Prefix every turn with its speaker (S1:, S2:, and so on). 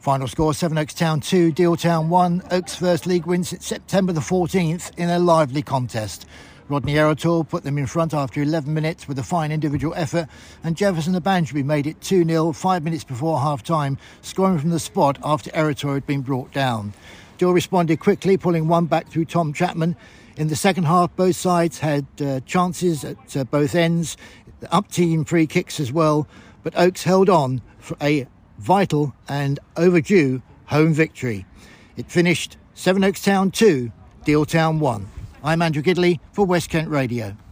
S1: Final score, Sevenoaks Town 2, Deal Town 1. Oaks' first league win since September the 14th in a lively contest. Rodney Erotor put them in front after 11 minutes with a fine individual effort, and Jefferson Abansby made it 2-0 5 minutes before half-time, scoring from the spot after Erotor had been brought down. Deal responded quickly, pulling one back through Tom Chapman. In the second half, both sides had chances at both ends, up-team free kicks as well, but Oaks held on for a vital and overdue home victory. It finished Sevenoaks Town 2, Deal Town 1. I'm Andrew Gidley for West Kent Radio.